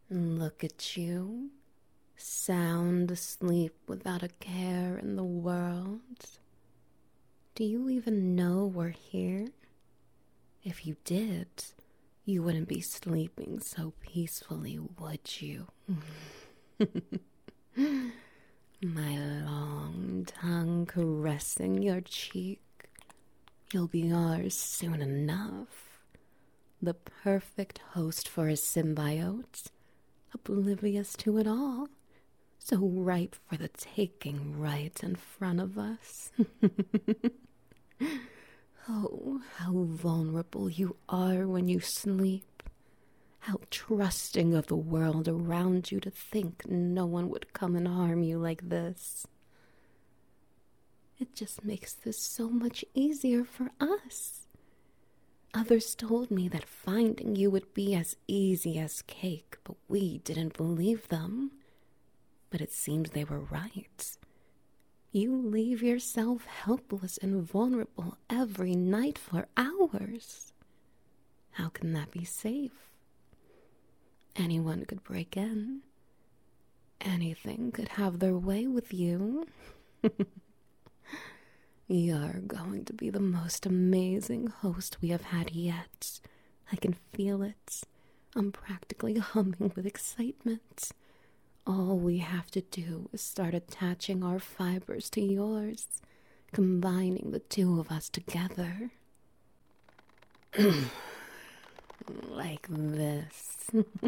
Look at you, sound asleep without a care in the world. Do you even know we're here? If you did, you wouldn't be sleeping so peacefully, would you? My long tongue caressing your cheek. You'll be ours soon enough. The perfect host for a symbiote, oblivious to it all, so ripe for the taking right in front of us. Oh, how vulnerable you are when you sleep. How trusting of the world around you to think no one would come and harm you like this. It just makes this so much easier for us. Others told me that finding you would be as easy as cake, but we didn't believe them. But it seems they were right. You leave yourself helpless and vulnerable every night for hours. How can that be safe? Anyone could break in. Anything could have their way with you. You're going to be the most amazing host we have had yet. I can feel it. I'm practically humming with excitement. All we have to do is start attaching our fibers to yours, combining the two of us together. Like this.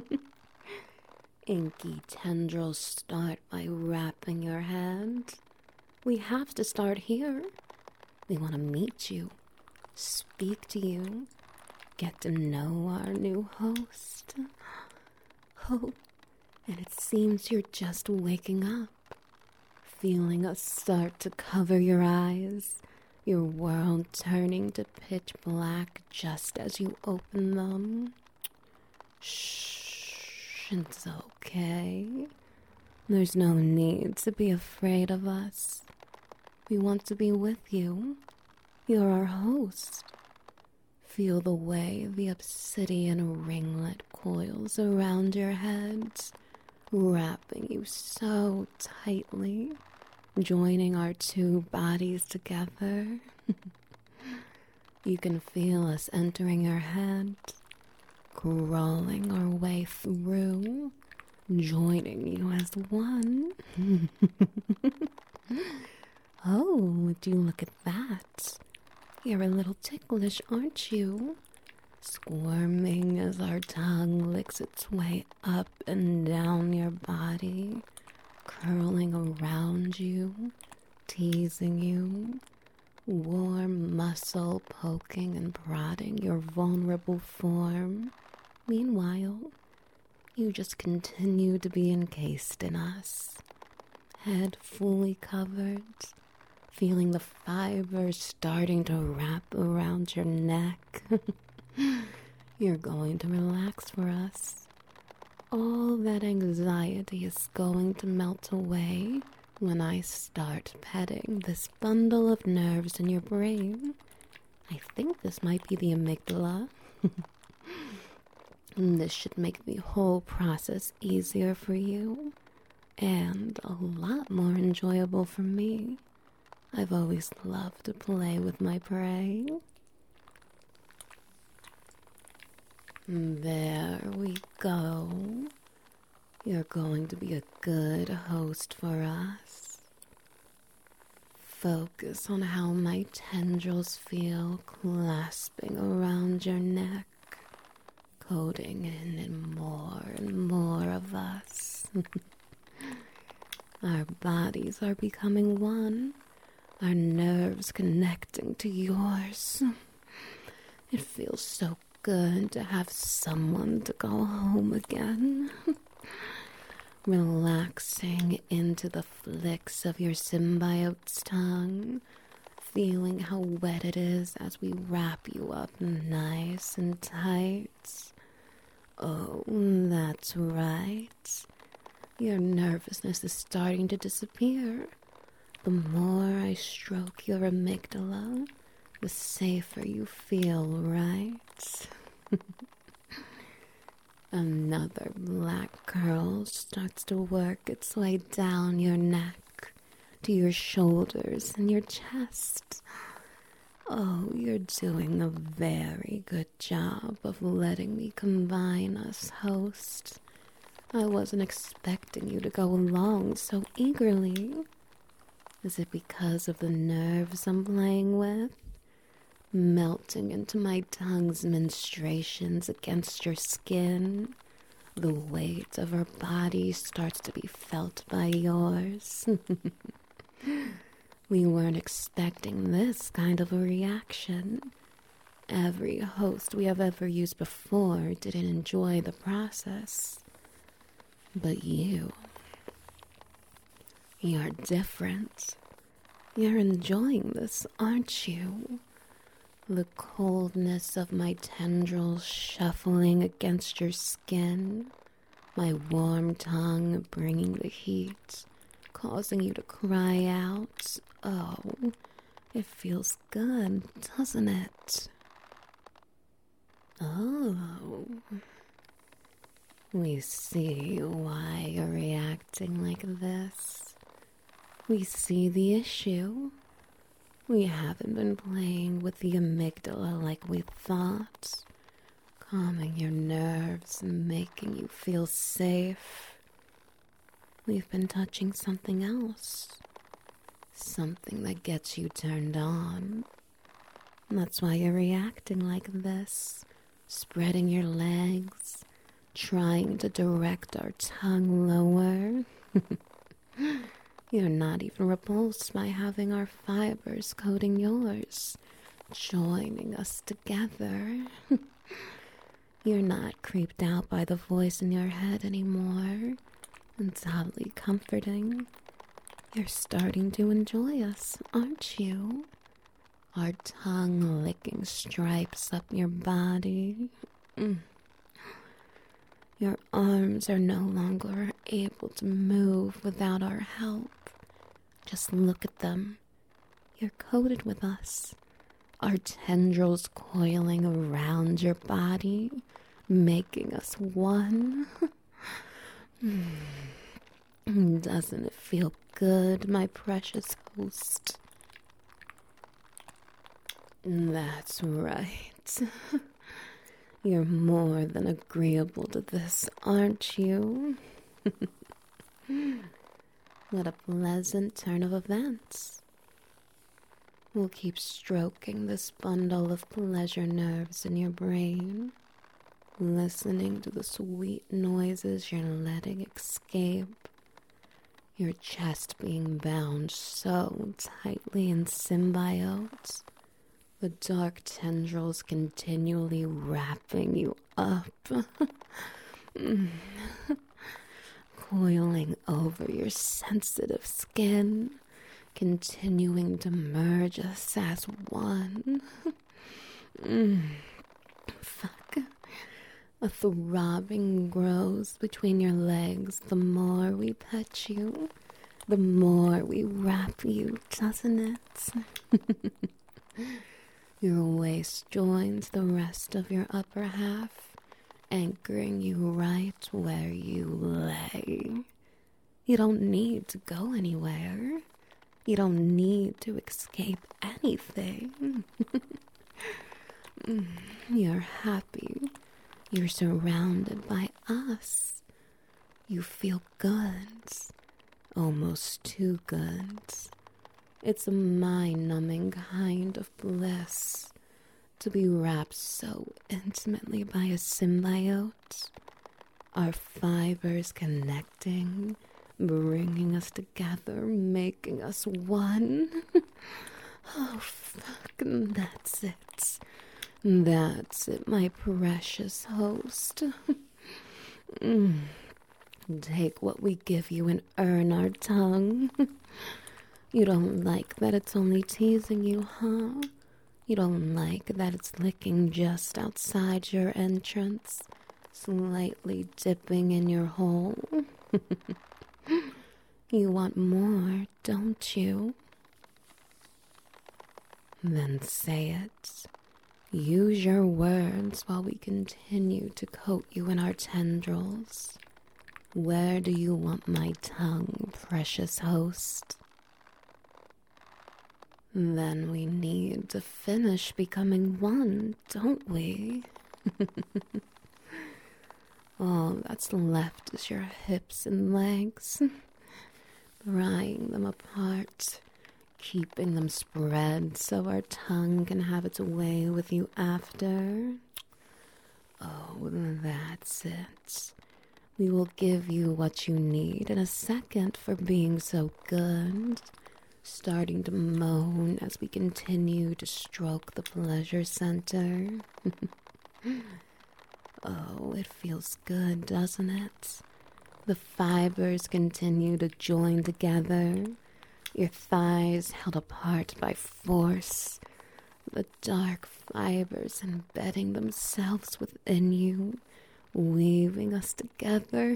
Inky tendrils start by wrapping your hand. We have to start here. We want to meet you, speak to you, get to know our new host. Oh, and it seems you're just waking up, feeling us start to cover your eyes, your world turning to pitch black just as you open them. Shh, it's okay. There's no need to be afraid of us. We want to be with you. You're our host. Feel the way the obsidian ringlet coils around your head, wrapping you so tightly, joining our two bodies together. You can feel us entering your head, crawling our way through, joining you as one. Oh, would you look at that? You're a little ticklish, aren't you? Squirming as our tongue licks its way up and down your body, curling around you, teasing you, warm muscle poking and prodding your vulnerable form. Meanwhile, you just continue to be encased in us, head fully covered, feeling the fibers starting to wrap around your neck. You're going to relax for us. All that anxiety is going to melt away when I start petting this bundle of nerves in your brain. I think this might be the amygdala. This should make the whole process easier for you and a lot more enjoyable for me. I've always loved to play with my prey. There we go. You're going to be a good host for us. Focus on how my tendrils feel clasping around your neck, coating in and more of us. Our bodies are becoming one, our nerves connecting to yours. It feels so good to have someone to go home again. Relaxing into the flicks of your symbiote's tongue, feeling how wet it is as we wrap you up nice and tight. Oh, that's right. Your nervousness is starting to disappear. The more I stroke your amygdala, the safer you feel, right? Another black curl starts to work its way down your neck to your shoulders and your chest. Oh, you're doing a very good job of letting me combine us, host. I wasn't expecting you to go along so eagerly. Is it because of the nerves I'm playing with? Melting into my tongue's menstruations against your skin. The weight of our body starts to be felt by yours. We weren't expecting this kind of a reaction. Every host we have ever used before didn't enjoy the process. But you're different. You're enjoying this, aren't you? The coldness of my tendrils shuffling against your skin, my warm tongue bringing the heat, causing you to cry out. Oh, it feels good, doesn't it? Oh, we see why you're reacting like this. We see the issue. We haven't been playing with the amygdala like we thought, calming your nerves and making you feel safe. We've been touching something else, something that gets you turned on. That's why you're reacting like this, spreading your legs, trying to direct our tongue lower. You're not even repulsed by having our fibers coating yours, joining us together. You're not creeped out by the voice in your head anymore. It's oddly comforting. You're starting to enjoy us, aren't you? Our tongue-licking stripes up your body. Your arms are no longer able to move without our help. Just look at them. You're coated with us. Our tendrils coiling around your body, making us one. Doesn't it feel good, my precious host? That's right. You're more than agreeable to this, aren't you? What a pleasant turn of events. We'll keep stroking this bundle of pleasure nerves in your brain, listening to the sweet noises you're letting escape, your chest being bound so tightly in symbiote, the dark tendrils continually wrapping you up, coiling over your sensitive skin, continuing to merge us as one. Fuck. A throbbing grows between your legs the more we pet you, the more we wrap you, doesn't it? Your waist joins the rest of your upper half, anchoring you right where you lay. You don't need to go anywhere. You don't need to escape anything. You're happy. You're surrounded by us. You feel good. Almost too good. It's a mind-numbing kind of bliss to be wrapped so intimately by a symbiote. Our fibers connecting, bringing us together, making us one. Oh, fuck, that's it. That's it, my precious host. Take what we give you and earn our tongue. You don't like that it's only teasing you, huh? You don't like that it's licking just outside your entrance, slightly dipping in your hole? You want more, don't you? Then say it. Use your words while we continue to coat you in our tendrils. Where do you want my tongue, precious host? Then we need to finish becoming one, don't we? All that's left is your hips and legs, prying them apart, keeping them spread so our tongue can have its way with you after. Oh, that's it. We will give you what you need in a second for being so good. Starting to moan as we continue to stroke the pleasure center. Oh, it feels good, doesn't it? The fibers continue to join together, your thighs held apart by force, the dark fibers embedding themselves within you, weaving us together.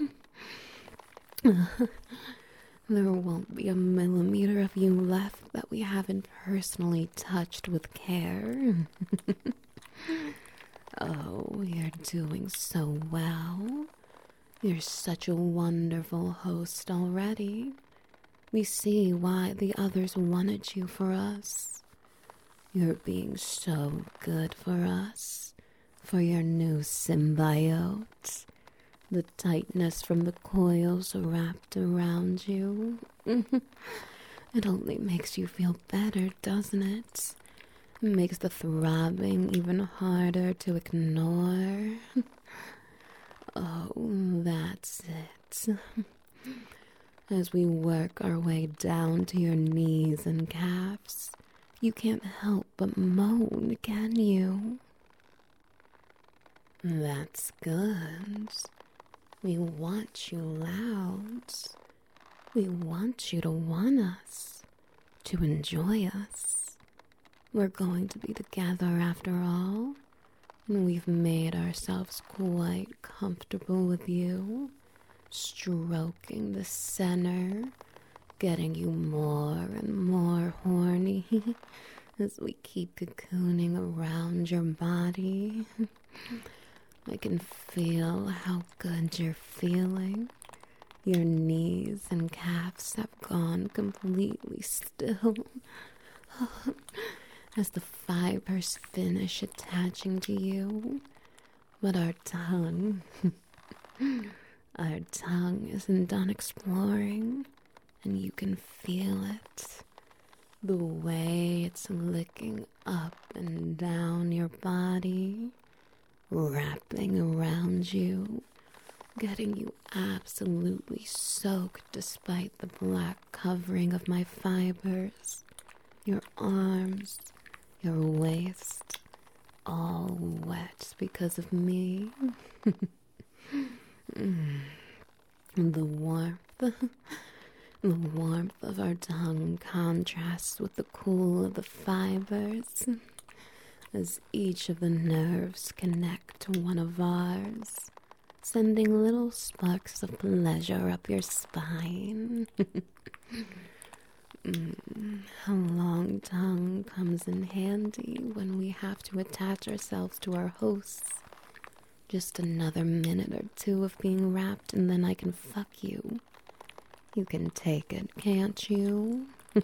There won't be a millimeter of you left that we haven't personally touched with care. Oh, you're doing so well. You're such a wonderful host already. We see why the others wanted you for us. You're being so good for us, for your new symbiote. The tightness from the coils wrapped around you. It only makes you feel better, doesn't it? It makes the throbbing even harder to ignore. Oh, that's it. As we work our way down to your knees and calves, you can't help but moan, can you? That's good. We want you loud. We want you to want us, to enjoy us. We're going to be together after all, and we've made ourselves quite comfortable with you, stroking the center, getting you more and more horny as we keep cocooning around your body. I can feel how good you're feeling. Your knees and calves have gone completely still as the fibers finish attaching to you. But our tongue isn't done exploring, and you can feel it. The way it's licking up and down your body, wrapping around you, getting you absolutely soaked despite the black covering of my fibers. Your arms, your waist, all wet because of me. The warmth of our tongue contrasts with the cool of the fibers as each of the nerves connect to one of ours, sending little sparks of pleasure up your spine. A long tongue comes in handy when we have to attach ourselves to our hosts. Just another minute or two of being wrapped and then I can fuck you. You can take it, can't you?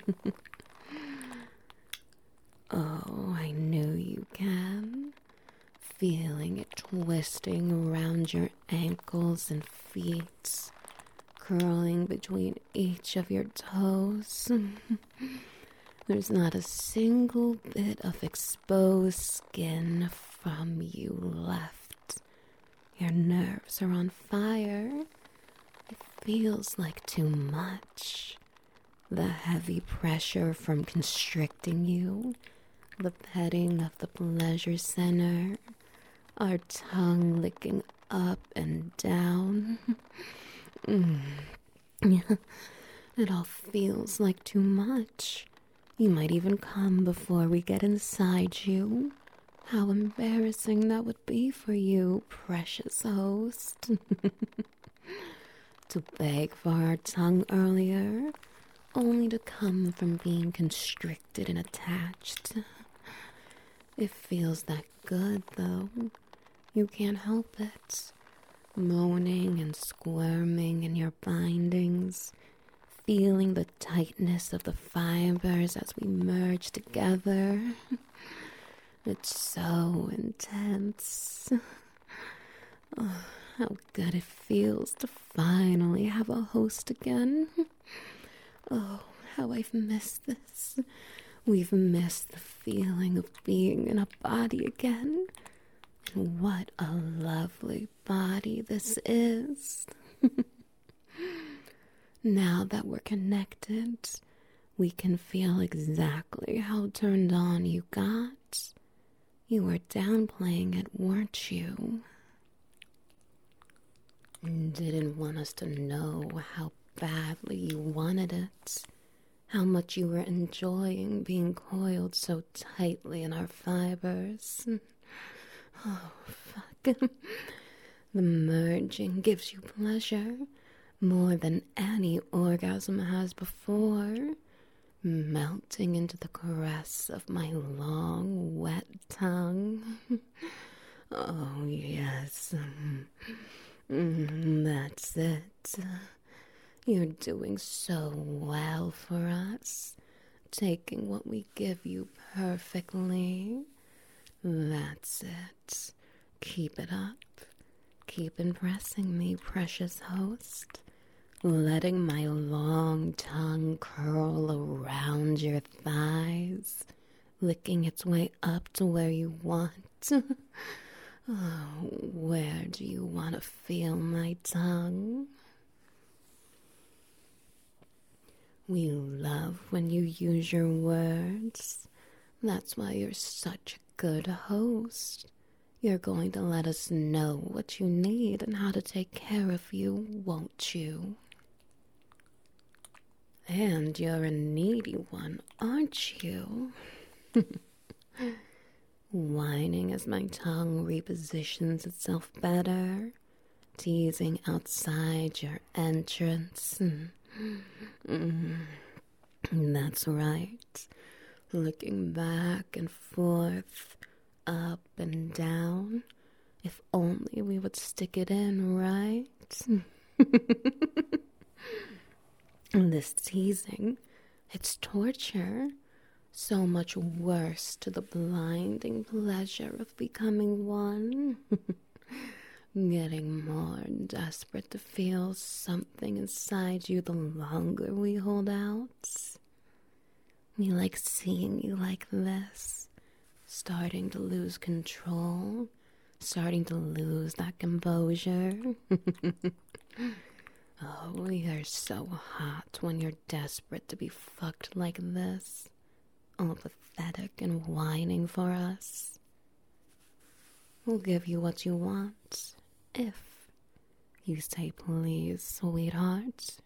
Oh, I knew you can. Feeling it twisting around your ankles and feet, curling between each of your toes. There's not a single bit of exposed skin from you left. Your nerves are on fire. It feels like too much. The heavy pressure from constricting you, the petting of the pleasure center, our tongue licking up and down. It all feels like too much. You might even come before we get inside you. How embarrassing that would be for you, precious host. To beg for our tongue earlier, only to come from being constricted and attached. It feels that good, though. You can't help it. Moaning and squirming in your bindings, feeling the tightness of the fibers as we merge together. It's so intense. Oh, how good it feels to finally have a host again. Oh, how I've missed this. We've missed the feeling of being in a body again. And what a lovely body this is. Now that we're connected, we can feel exactly how turned on you got. You were downplaying it, weren't you? Didn't want us to know how badly you wanted it. How much you were enjoying being coiled so tightly in our fibers. Oh, fuck. The merging gives you pleasure more than any orgasm has before. Melting into the caress of my long, wet tongue. Oh, yes. That's it. You're doing so well for us, taking what we give you perfectly. That's it. Keep it up. Keep impressing me, precious host. Letting my long tongue curl around your thighs, licking its way up to where you want. Oh, where do you want to feel my tongue? We love when you use your words. That's why you're such a good host. You're going to let us know what you need and how to take care of you, won't you? And you're a needy one, aren't you? Whining as my tongue repositions itself better, teasing outside your entrance. That's right. Looking back and forth, up and down. If only we would stick it in, right? This teasing, it's torture. So much worse to the blinding pleasure of becoming one. Getting more desperate to feel something inside you the longer we hold out. We like seeing you like this, starting to lose control, starting to lose that composure. Oh, you're so hot when you're desperate to be fucked like this, all pathetic and whining for us. We'll give you what you want, if you say please, sweetheart.